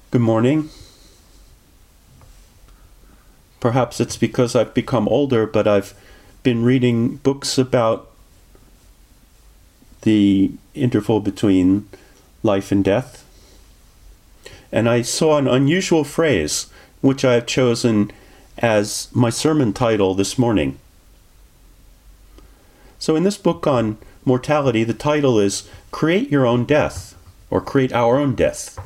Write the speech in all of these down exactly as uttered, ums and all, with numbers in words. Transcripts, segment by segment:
Good morning. Perhaps it's because I've become older, but I've been reading books about the interval between life and death. And I saw an unusual phrase, which I have chosen as my sermon title this morning. So in this book on mortality, the title is Create Your Own Death, or Create Our Own Death.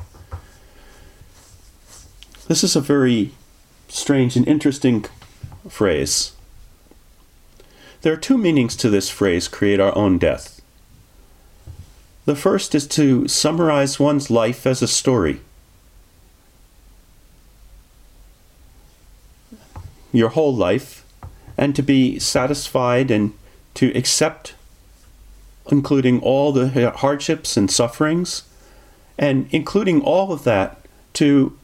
This is a very strange and interesting phrase. There are two meanings to this phrase, create our own death. The first is to summarize one's life as a story. Your whole life, and to be satisfied and to accept, including all the hardships and sufferings, and including all of that, to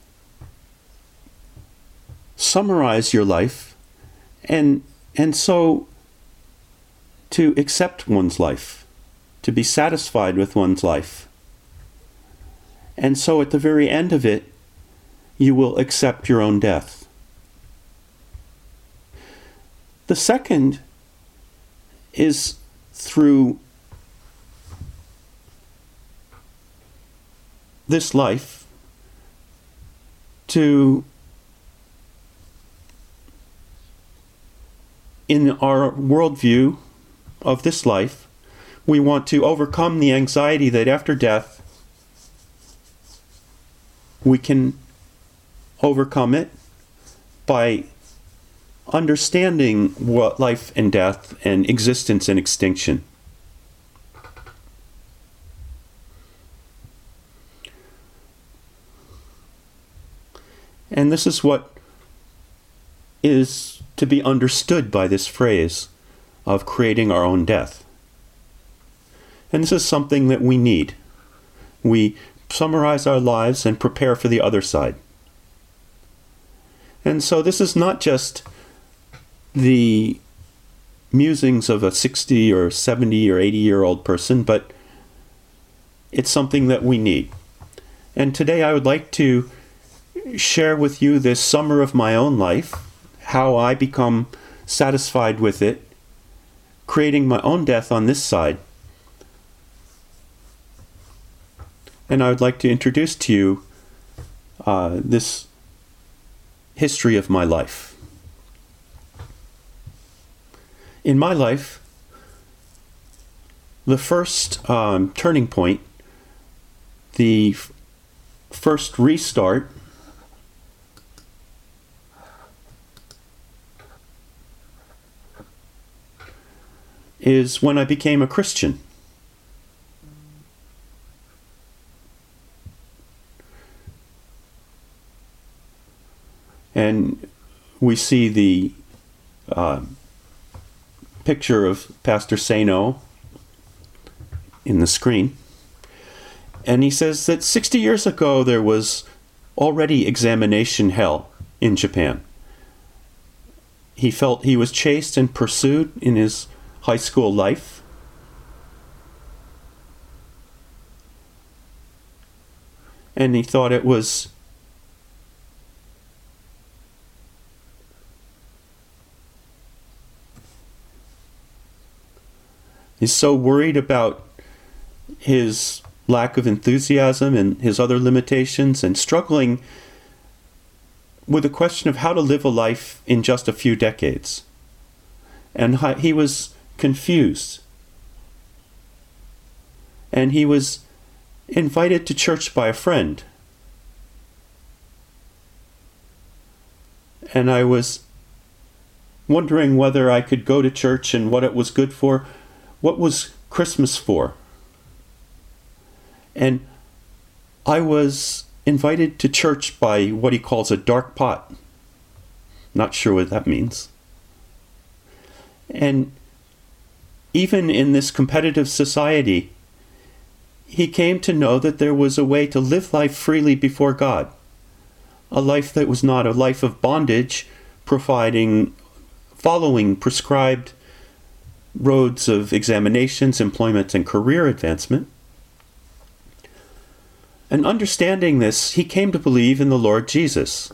summarize your life, and and so to accept one's life, to be satisfied with one's life. And so at the very end of it, you will accept your own death. The second is through this life to, in our worldview of this life, we want to overcome the anxiety that after death we can overcome it by understanding what life and death and existence and extinction. And this is what is to be understood by this phrase of creating our own death. And this is something that we need. We summarize our lives and prepare for the other side. And so this is not just the musings of a sixty or seventy or eighty year old person, but it's something that we need. And today I would like to share with you this summer of my own life, how I become satisfied with it, creating my own death on this side. And I would like to introduce to you uh, this history of my life. In my life, the first um, turning point, the f- first restart, is when I became a Christian. And we see the uh, picture of Pastor Sano in the screen. And he says that sixty years ago there was already examination hell in Japan. He felt he was chased and pursued in his high school life. And he thought it was he's so worried about his lack of enthusiasm and his other limitations, and struggling with the question of how to live a life in just a few decades. And he was confused. And he was invited to church by a friend. And I was wondering whether I could go to church and what it was good for. What was Christmas for? And I was invited to church by what he calls a dark pot. Not sure what that means. And even in this competitive society, he came to know that there was a way to live life freely before God. A life that was not a life of bondage, providing, following prescribed roads of examinations, employment, and career advancement. And understanding this, he came to believe in the Lord Jesus.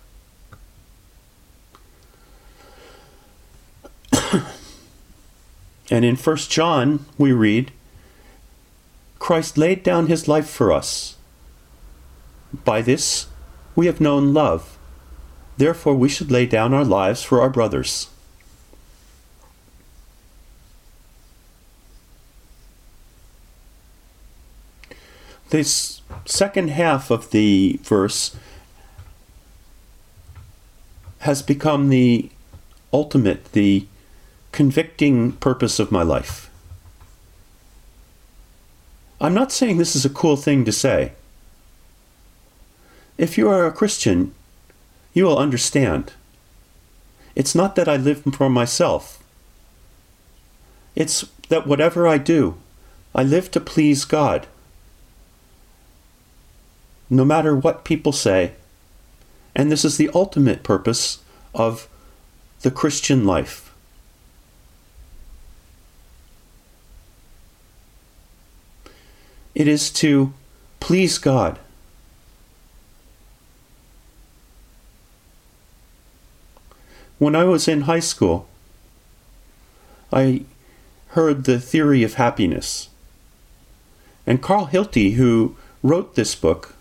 And in First John, we read, Christ laid down his life for us. By this, we have known love. Therefore, we should lay down our lives for our brothers. This second half of the verse has become the ultimate, the convicting purpose of my life. I'm not saying this is a cool thing to say. If you are a Christian, you will understand. It's not that I live for myself. It's that whatever I do, I live to please God. No matter what people say. And this is the ultimate purpose of the Christian life. It is to please God. When I was in high school, I heard the theory of happiness. And Carl Hilty, who wrote this book,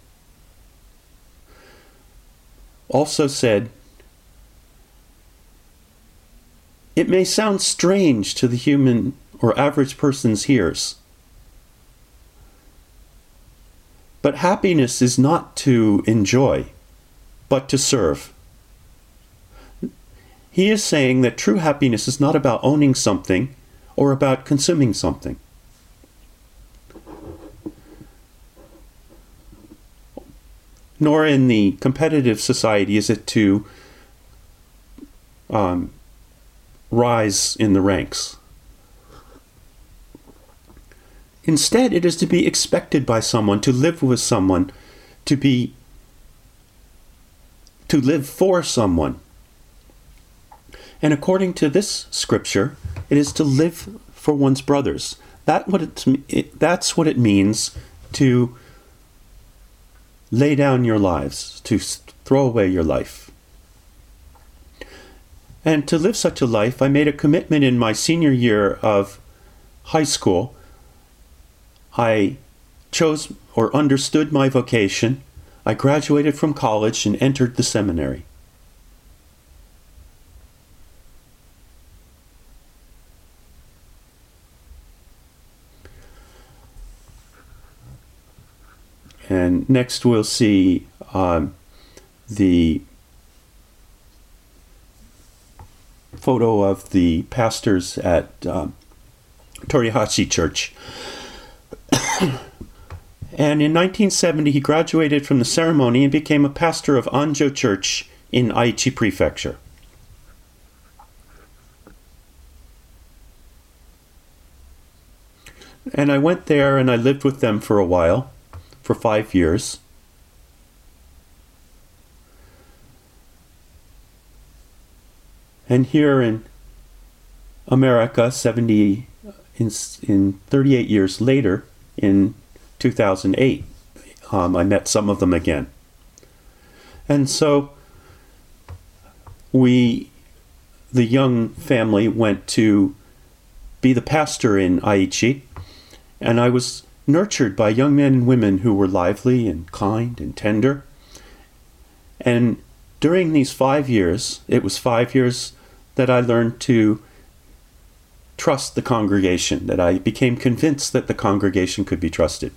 also said, it may sound strange to the human or average person's ears, but happiness is not to enjoy, but to serve. He is saying that true happiness is not about owning something or about consuming something. Nor in the competitive society is it to um, rise in the ranks. Instead, it is to be expected by someone, to live with someone, to be, to live for someone. And according to this scripture, it is to live for one's brothers. That what it, it, that's what it means to lay down your lives, to throw away your life. And to live such a life, I made a commitment in my senior year of high school. I chose or understood my vocation. I graduated from college and entered the seminary. And next we'll see um, the photo of the pastors at um, Torihashi Church. And in nineteen seventy, he graduated from the ceremony and became a pastor of Anjo Church in Aichi Prefecture. And I went there and I lived with them for a while. For five years. And here in America, seventy in in thirty-eight years later, in two thousand eight, um, I met some of them again. And so we, the young family, went to be the pastor in Aichi, and I was nurtured by young men and women who were lively and kind and tender. And during these five years, it was five years that I learned to trust the congregation, that I became convinced that the congregation could be trusted.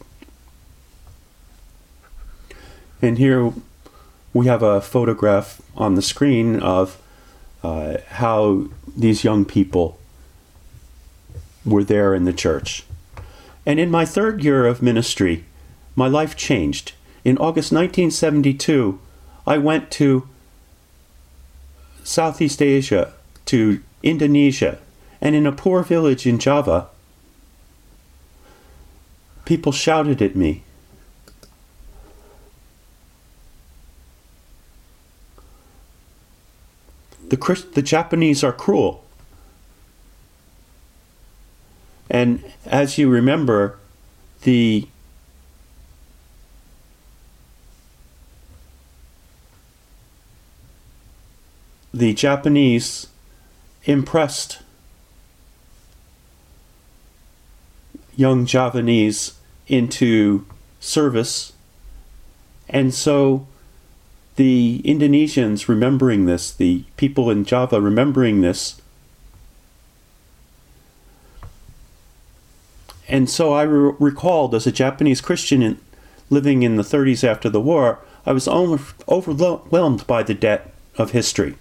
And here we have a photograph on the screen of uh, how these young people were there in the church. And in my third year of ministry, my life changed. In August nineteen seventy-two, I went to Southeast Asia, to Indonesia, and in a poor village in Java, people shouted at me. The, Christ- the Japanese are cruel. And as you remember, the the Japanese impressed young Javanese into service, and so the Indonesians remembering this, the people in Java remembering this, and so I re- recalled as a Japanese Christian in, living in the thirties after the war, I was over, overwhelmed by the debt of history.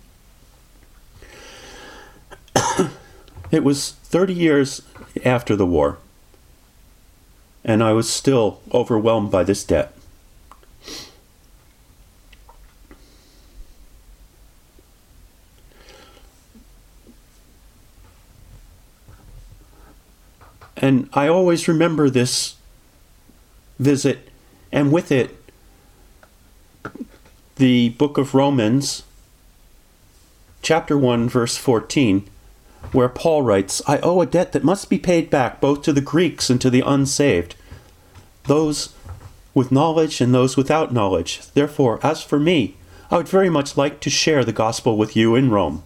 It was thirty years after the war, and I was still overwhelmed by this debt. And I always remember this visit, and with it, the book of Romans, chapter one, verse fourteen, where Paul writes, I owe a debt that must be paid back both to the Greeks and to the unsaved, those with knowledge and those without knowledge. Therefore, as for me, I would very much like to share the gospel with you in Rome.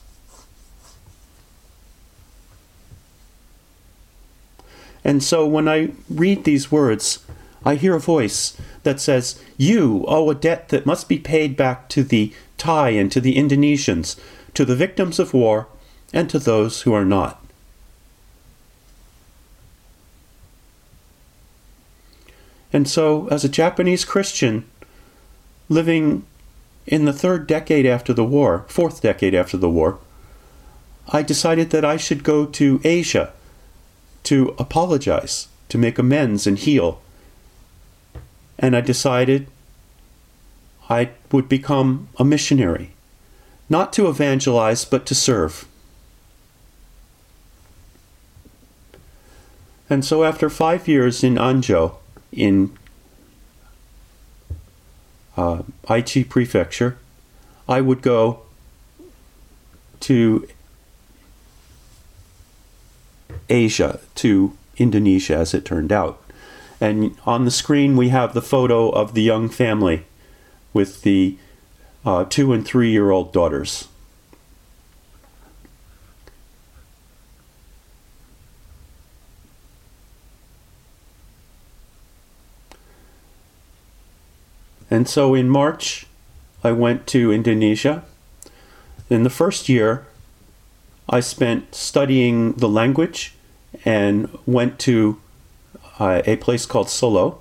And so when I read these words, I hear a voice that says, you owe a debt that must be paid back to the Thai and to the Indonesians, to the victims of war, and to those who are not. And so, as a Japanese Christian, living in the third decade after the war, fourth decade after the war, I decided that I should go to Asia to apologize, to make amends and heal. And I decided I would become a missionary, not to evangelize, but to serve. And so after five years in Anzhou, in uh, Aichi Prefecture, I would go to Asia, to Indonesia, as it turned out. And on the screen we have the photo of the young family with the uh, two and three-year-old daughters. And so in March, I went to Indonesia. In the first year, I spent studying the language and went to uh, a place called Solo.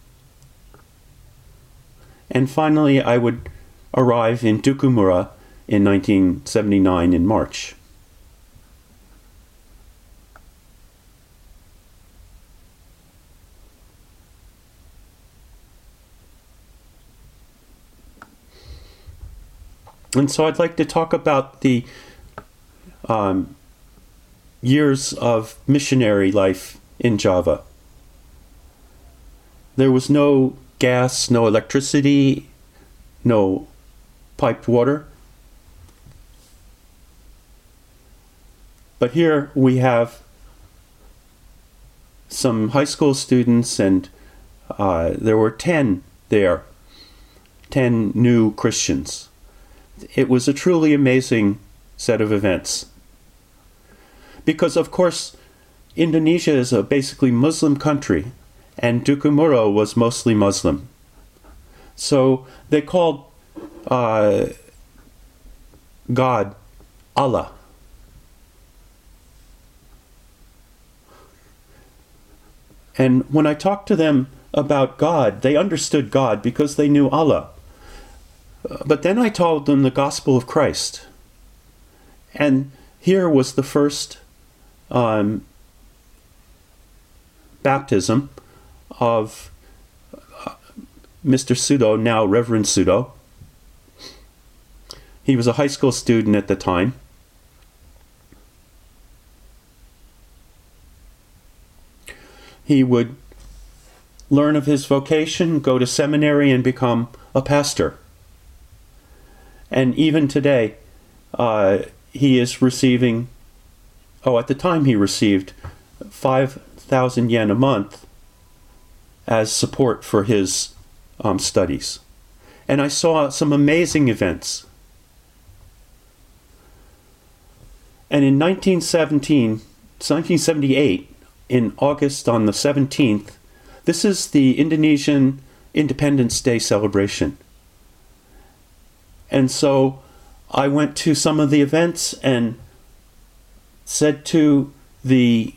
And finally, I would arrive in Dukumura in nineteen seventy-nine in March. And so I'd like to talk about the um, years of missionary life in Java. There was no gas, no electricity, no piped water. But here we have some high school students, and uh, there were ten there, ten new Christians. It was a truly amazing set of events. Because, of course, Indonesia is a basically Muslim country, and Dukumura was mostly Muslim. So they called uh, God Allah. And when I talked to them about God, they understood God because they knew Allah. But then I told them the gospel of Christ. And here was the first um, baptism of uh, Mister Sudo, now Reverend Sudo. He was a high school student at the time. He would learn of his vocation, go to seminary, and become a pastor. And even today, uh, he is receiving, oh, at the time he received five thousand yen a month as support for his um, studies. And I saw some amazing events. And in nineteen seventeen, nineteen seventy-eight, in August on the seventeenth, this is the Indonesian Independence Day celebration. And so I went to some of the events and said to the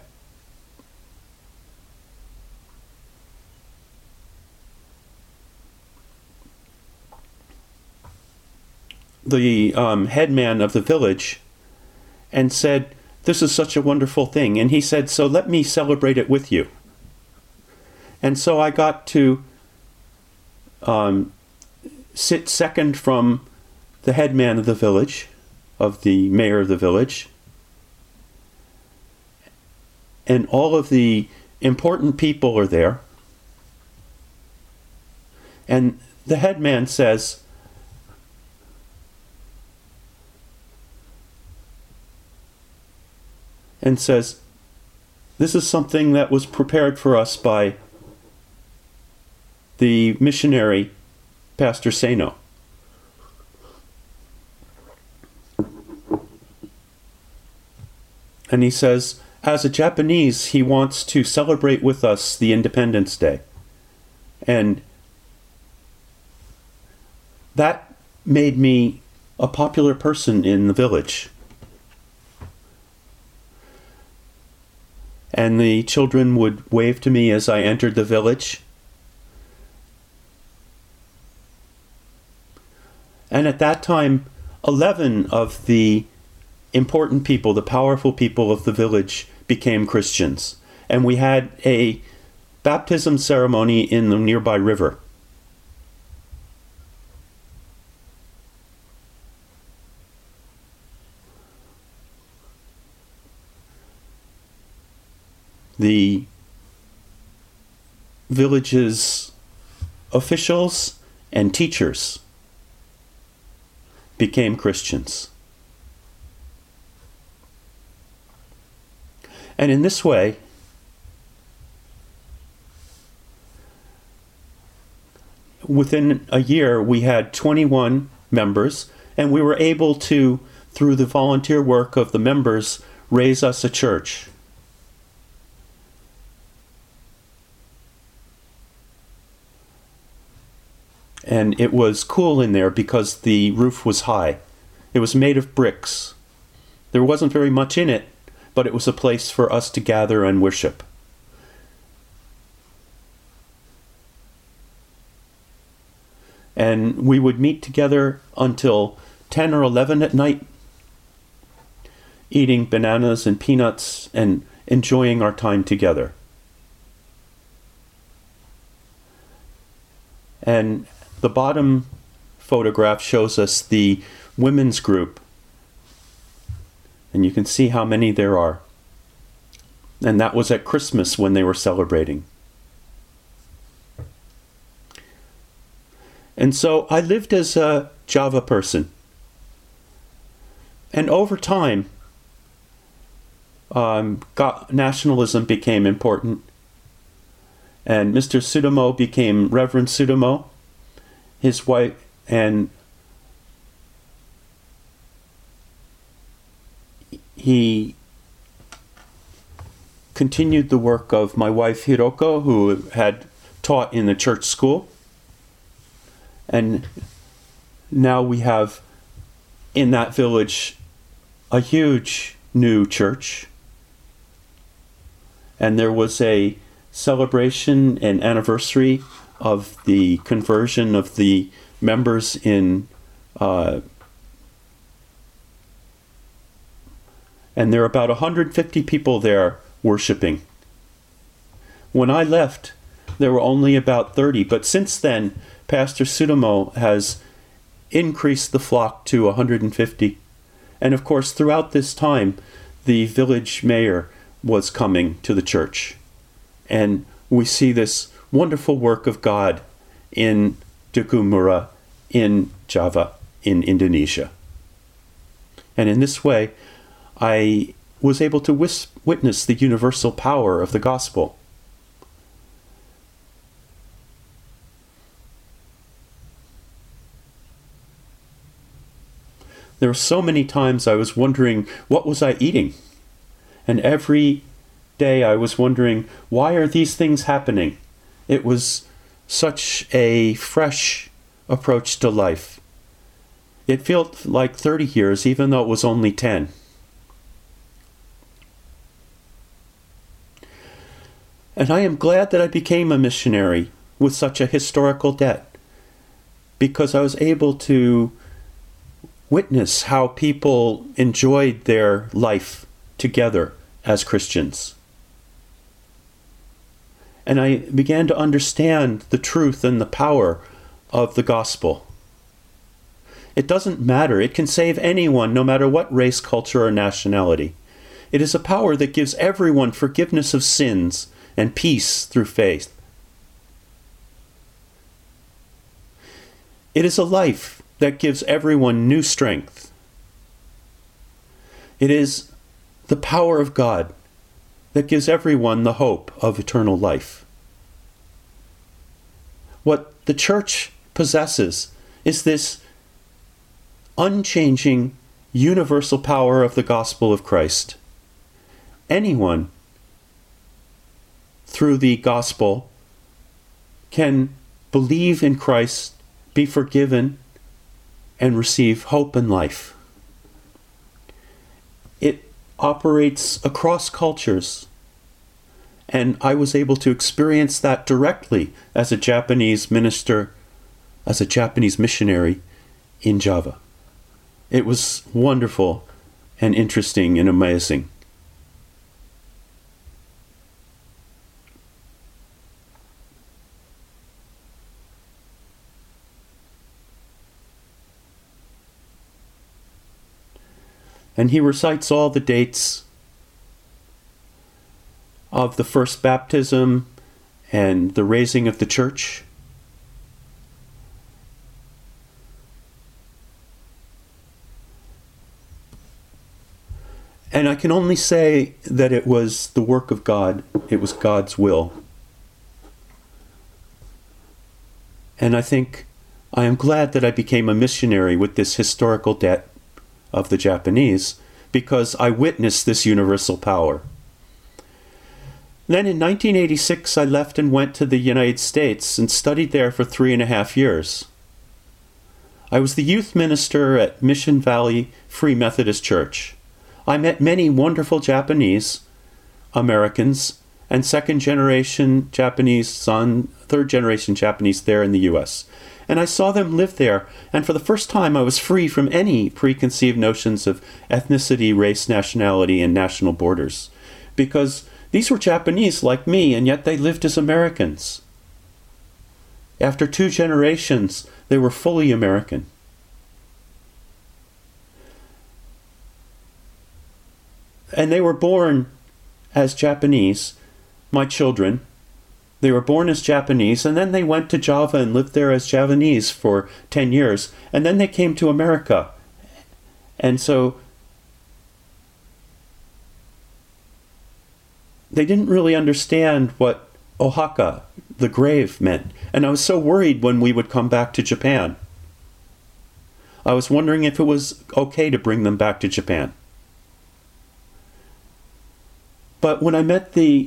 the um, headman of the village and said, "This is such a wonderful thing." And he said, "So let me celebrate it with you." And so I got to um, sit second from the headman of the village, of the mayor of the village. And all of the important people are there. And the headman says, and says, "This is something that was prepared for us by the missionary, Pastor Seno." And he says, as a Japanese, he wants to celebrate with us the Independence Day. And that made me a popular person in the village. And the children would wave to me as I entered the village. And at that time, eleven of the important people, the powerful people of the village, became Christians. And we had a baptism ceremony in the nearby river. The village's officials and teachers became Christians. And in this way, within a year, we had twenty-one members, and we were able to, through the volunteer work of the members, raise us a church. And it was cool in there because the roof was high. It was made of bricks. There wasn't very much in it, but it was a place for us to gather and worship. And we would meet together until ten or eleven at night, eating bananas and peanuts and enjoying our time together. And the bottom photograph shows us the women's group. And you can see how many there are. And that was at Christmas when they were celebrating. And so I lived as a Java person. And over time, um, got, nationalism became important. And Mister Sutomo became Reverend Sutomo. His wife, and he continued the work of my wife Hiroko, who had taught in the church school. And now we have in that village a huge new church. And there was a celebration and anniversary of the conversion of the members in uh, and there are about one hundred fifty people there worshiping. When I left, there were only about thirty, but since then, Pastor Sutomo has increased the flock to one hundred fifty. And of course, throughout this time, the village mayor was coming to the church. And we see this wonderful work of God in Dukumura, in Java, in Indonesia. And in this way, I was able to wis- witness the universal power of the gospel. There were so many times I was wondering, what was I eating? And every day I was wondering, why are these things happening? It was such a fresh approach to life. It felt like thirty years, even though it was only ten. And I am glad that I became a missionary with such a historical debt, because I was able to witness how people enjoyed their life together as Christians. And I began to understand the truth and the power of the gospel. It doesn't matter. It can save anyone, no matter what race, culture, or nationality. It is a power that gives everyone forgiveness of sins and peace through faith. It is a life that gives everyone new strength. It is the power of God that gives everyone the hope of eternal life. What the church possesses is this unchanging, universal power of the gospel of Christ. Anyone, through the gospel, can believe in Christ, be forgiven, and receive hope and life. It operates across cultures, and I was able to experience that directly as a Japanese minister, as a Japanese missionary in Java. It was wonderful and interesting and amazing. And he recites all the dates of the first baptism and the raising of the church. And I can only say that it was the work of God. It was God's will. And I think I am glad that I became a missionary with this historical debt of the Japanese, because I witnessed this universal power. Then in nineteen eighty-six, I left and went to the United States and studied there for three and a half years. I was the youth minister at Mission Valley Free Methodist Church. I met many wonderful Japanese Americans and second-generation Japanese son, third-generation Japanese there in the U S And I saw them live there, and for the first time I was free from any preconceived notions of ethnicity, race, nationality, and national borders. Because these were Japanese like me, and yet they lived as Americans. After two generations, they were fully American. And they were born as Japanese, my children. They were born as Japanese, and then they went to Java and lived there as Javanese for ten years. And then they came to America. And so they didn't really understand what Ohaka, the grave, meant. And I was so worried when we would come back to Japan. I was wondering if it was okay to bring them back to Japan. But when I met the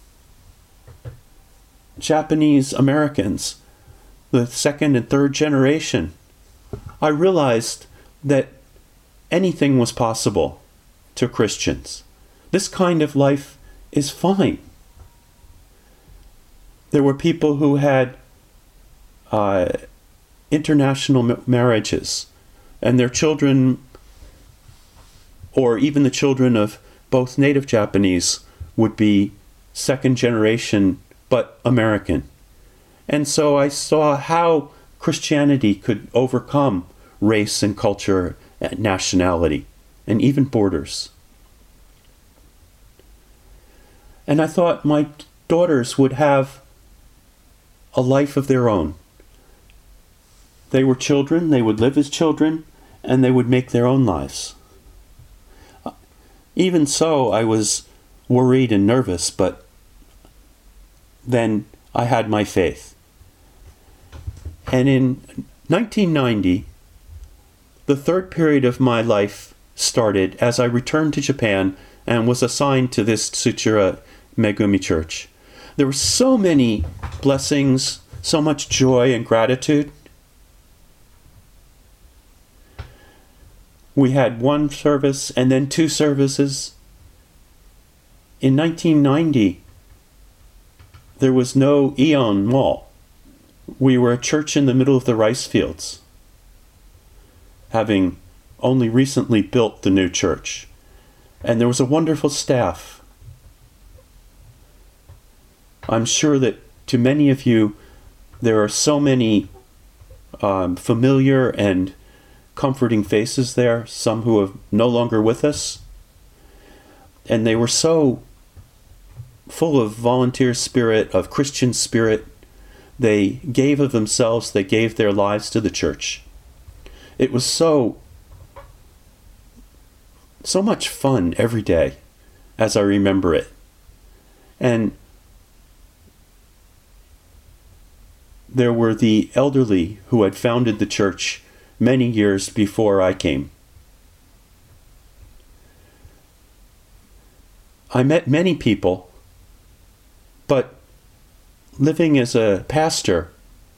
Japanese Americans, the second and third generation, I realized that anything was possible to Christians. This kind of life is fine. There were people who had uh, international m- marriages, and their children, or even the children of both native Japanese, would be second generation but American. And so I saw how Christianity could overcome race and culture and nationality and even borders. And I thought my daughters would have a life of their own. They were children, they would live as children, and they would make their own lives. Even so, I was worried and nervous, but then I had my faith. And in nineteen ninety, the third period of my life started as I returned to Japan and was assigned to this Tsuchira Megumi Church. There were so many blessings, so much joy and gratitude. We had one service and then two services. In nineteen ninety, there was no Aeon Mall. We were a church in the middle of the rice fields, having only recently built the new church. And there was a wonderful staff. I'm sure that to many of you, there are so many um, familiar and comforting faces there, some who are no longer with us. And they were so full of volunteer spirit, of Christian spirit. They gave of themselves, they gave their lives to the church. It was so, so much fun every day as I remember it. And there were the elderly who had founded the church many years before I came. I met many people, but living as a pastor,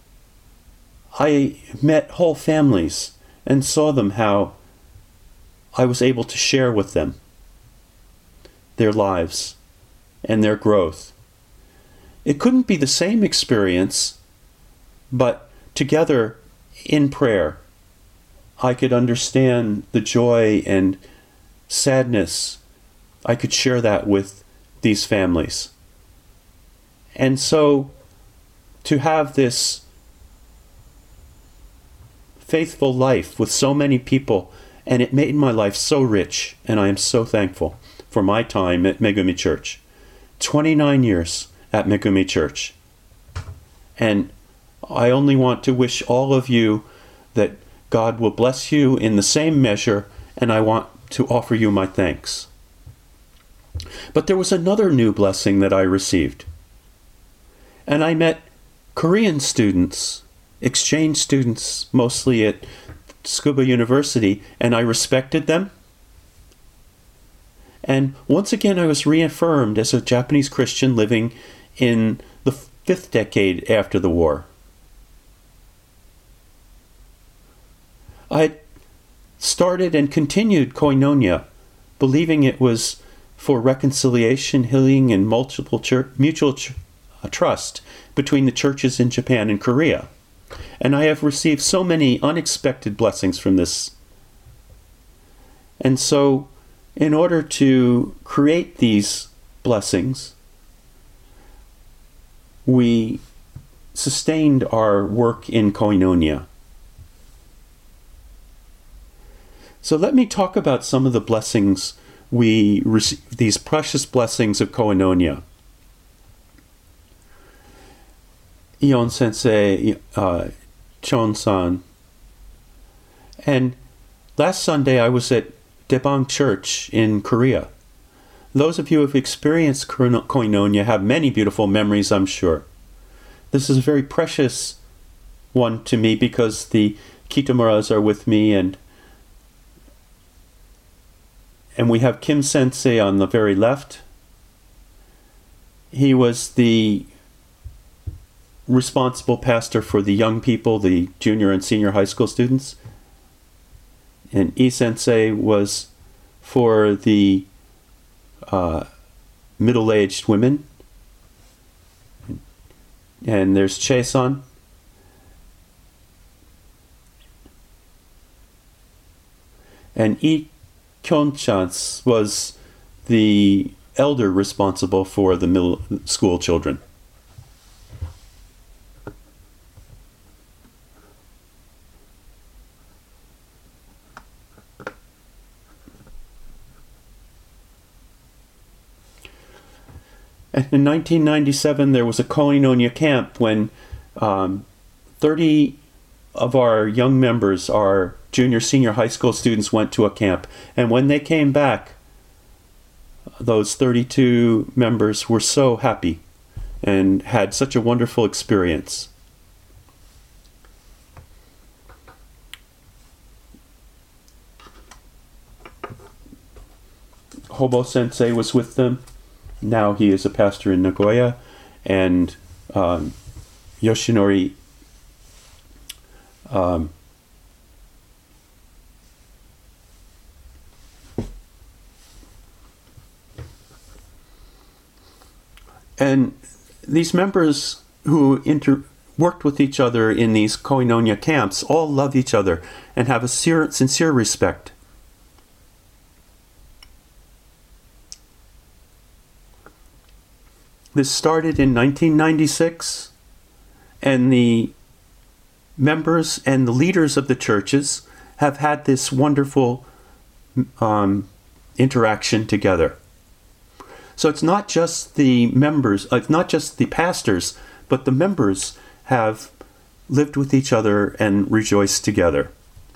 I met whole families and saw them how I was able to share with them their lives and their growth. It couldn't be the same experience, but together in prayer, I could understand the joy and sadness. I could share that with these families. And so to have this faithful life with so many people, and it made my life so rich, and I am so thankful for my time at Megumi Church. twenty-nine years at Megumi Church. And I only want to wish all of you that God will bless you in the same measure, and I want to offer you my thanks. But there was another new blessing that I received. And I met Korean students, exchange students, mostly at Tsukuba University, and I respected them. And once again, I was reaffirmed as a Japanese Christian living in the fifth decade after the war. I had started and continued koinonia, believing it was for reconciliation, healing, and multiple church, mutual ch- uh, trust between the churches in Japan and Korea. And I have received so many unexpected blessings from this. And so, in order to create these blessings, we sustained our work in koinonia. So let me talk about some of the blessings we receive, these precious blessings of koinonia. Ion Sensei, uh, Chon-san. And last Sunday I was at Daebang Church in Korea. Those of you who have experienced koinonia have many beautiful memories, I'm sure. This is a very precious one to me because the Kitamuras are with me, and and we have Kim Sensei on the very left. He was the responsible pastor for the young people, the junior and senior high school students. And I Sensei was for the uh, middle-aged women. And there's Che-san. And I Kyon-chan was the elder responsible for the middle school children. And in nineteen ninety-seven, there was a koinonia camp when um, thirty of our young members, our junior, senior high school students, went to a camp. And when they came back, those thirty-two members were so happy and had such a wonderful experience. Hobo Sensei was with them. Now he is a pastor in Nagoya. And um, Yoshinori um, and these members who inter- worked with each other in these Koinonia camps all love each other and have a sincere, sincere respect. This started in nineteen ninety-six, and the members and the leaders of the churches have had this wonderful um, interaction together. So it's not just the members, it's not just the pastors, but the members have lived with each other and rejoiced together.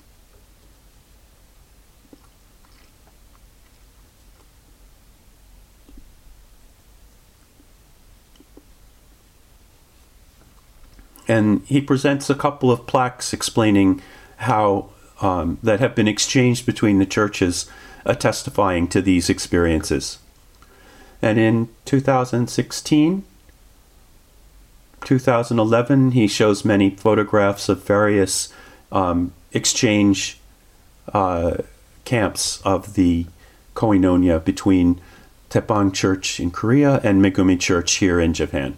And he presents a couple of plaques explaining how um, that have been exchanged between the churches, uh, testifying to these experiences. And in two thousand sixteen, two thousand eleven, he shows many photographs of various um, exchange uh, camps of the Koinonia between Teppan Church in Korea and Megumi Church here in Japan.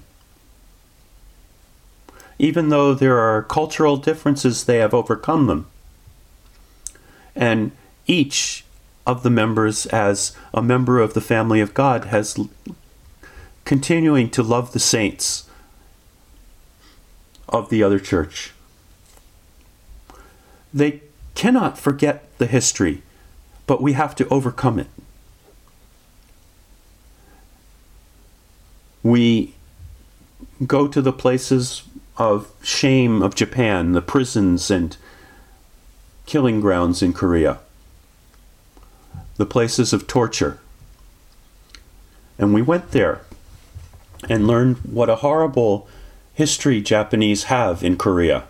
Even though there are cultural differences, they have overcome them. And each of the members, as a member of the family of God, has l- continuing to love the saints of the other church. They cannot forget the history, but we have to overcome it. We go to the places of shame of Japan, the prisons and killing grounds in Korea, the places of torture. And we went there and learned what a horrible history Japanese have in Korea.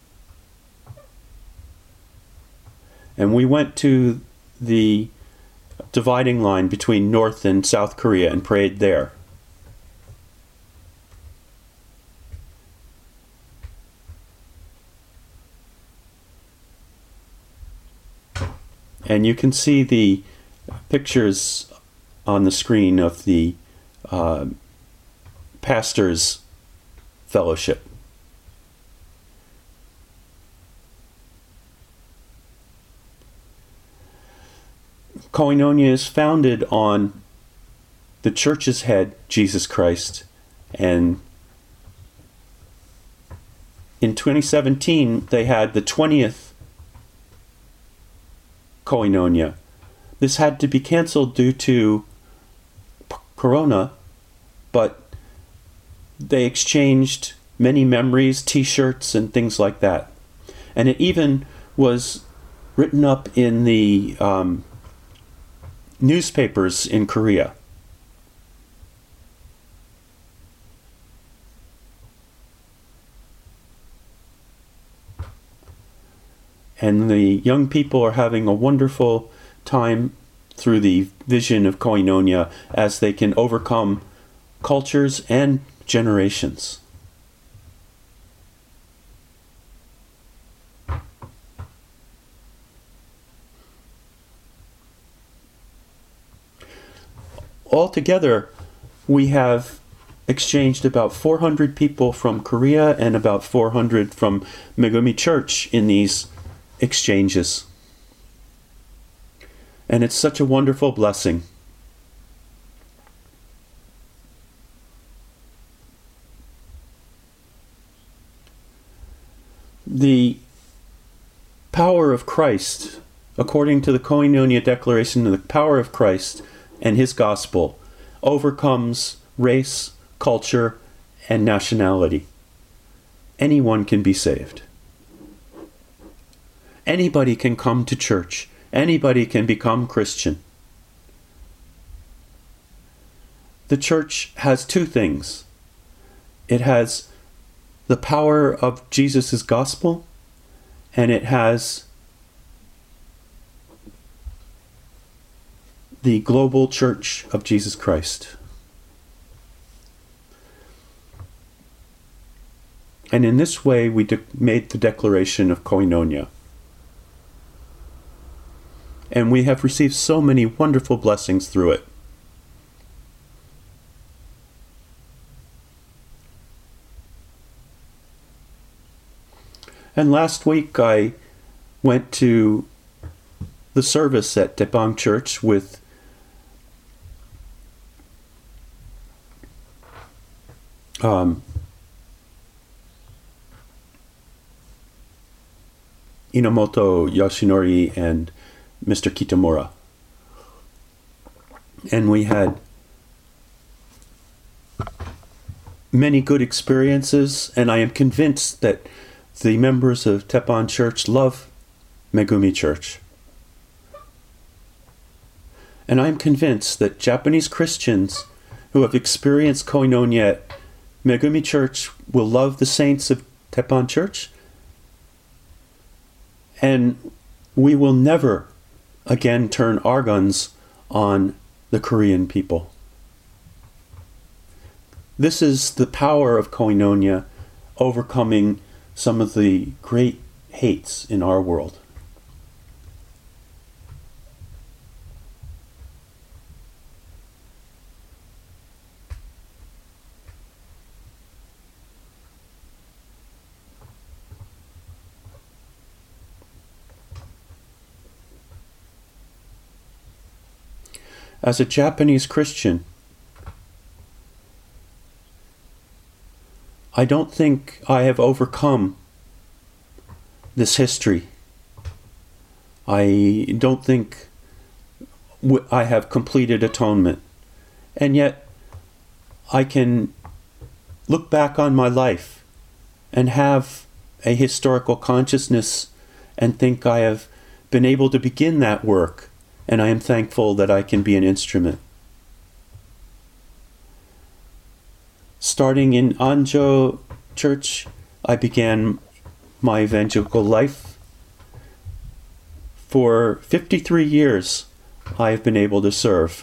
And we went to the dividing line between North and South Korea and prayed there. And you can see the pictures on the screen of the uh, pastors' fellowship. Koinonia is founded on the church's head, Jesus Christ, and in twenty seventeen they had the twentieth Koinonia. This had to be canceled due to p- Corona, but they exchanged many memories, t-shirts, and things like that. And it even was written up in the um, newspapers in Korea. And the young people are having a wonderful time through the vision of Koinonia as they can overcome cultures and generations. Altogether, we have exchanged about four hundred people from Korea and about four hundred from Megumi Church in these exchanges. And it's such a wonderful blessing. The power of Christ, according to the Koinonia Declaration, the power of Christ and his gospel overcomes race, culture, and nationality. Anyone can be saved. Anybody can come to church. Anybody can become Christian. The church has two things. It has the power of Jesus' gospel, and it has the global Church of Jesus Christ. And in this way, we de- made the declaration of koinonia. And we have received so many wonderful blessings through it. And last week I went to the service at Tepang Church with um, Inomoto Yoshinori and Mister Kitamura. And we had many good experiences, and I am convinced that the members of Teppan Church love Megumi Church. And I'm convinced that Japanese Christians who have experienced koinonia at Megumi Church will love the saints of Teppan Church. And we will never again turn our guns on the Korean people. This is the power of koinonia overcoming some of the great hates in our world. As a Japanese Christian, I don't think I have overcome this history. I don't think I have completed atonement. And yet, I can look back on my life and have a historical consciousness and think I have been able to begin that work, and I am thankful that I can be an instrument. Starting in Anjo Church, I began my evangelical life. For fifty-three years, I have been able to serve.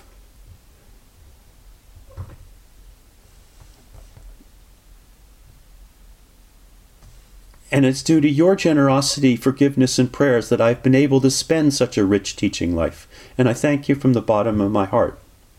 And it's due to your generosity, forgiveness, and prayers that I've been able to spend such a rich teaching life. And I thank you from the bottom of my heart.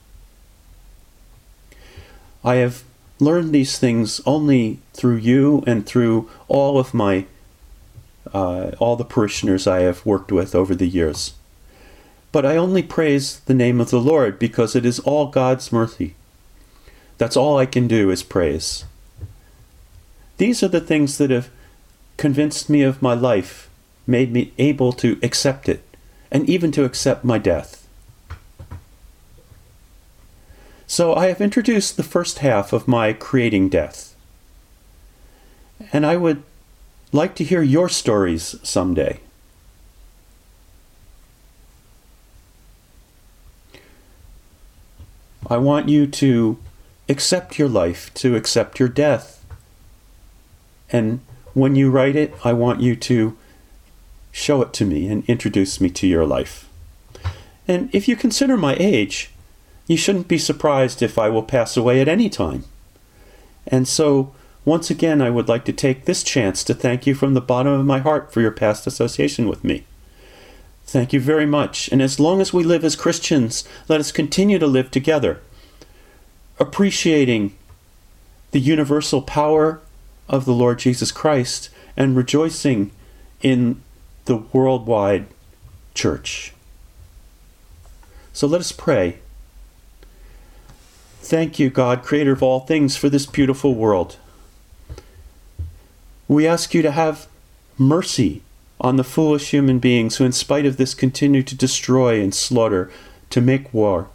I have learned these things only through you and through all of my, uh, all the parishioners I have worked with over the years. But I only praise the name of the Lord because it is all God's mercy. That's all I can do is praise. These are the things that have convinced me of my life, made me able to accept it, and even to accept my death. So I have introduced the first half of my creating death. And I would like to hear your stories someday. I want you to accept your life, to accept your death. And when you write it, I want you to show it to me and introduce me to your life. And if you consider my age, you shouldn't be surprised if I will pass away at any time. And so, once again, I would like to take this chance to thank you from the bottom of my heart for your past association with me. Thank you very much. And as long as we live as Christians, let us continue to live together, appreciating the universal power of the Lord Jesus Christ and rejoicing in the worldwide church. So let us pray. Thank you, God, creator of all things, for this beautiful world. We ask you to have mercy on the foolish human beings who, in spite of this, continue to destroy and slaughter, to make war.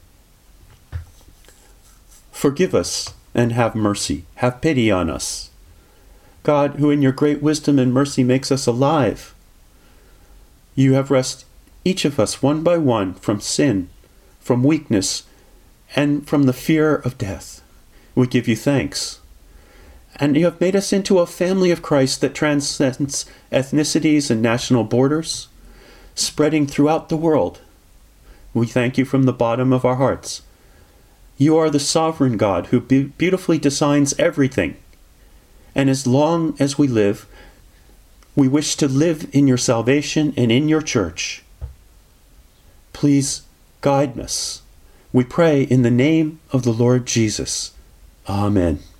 Forgive us and have mercy. Have pity on us. God, who in your great wisdom and mercy makes us alive, you have rescued each of us one by one from sin, from weakness, and from the fear of death. We give you thanks. And you have made us into a family of Christ that transcends ethnicities and national borders, spreading throughout the world. We thank you from the bottom of our hearts. You are the sovereign God who be- beautifully designs everything. And as long as we live, we wish to live in your salvation and in your church. Please guide us. We pray in the name of the Lord Jesus. Amen.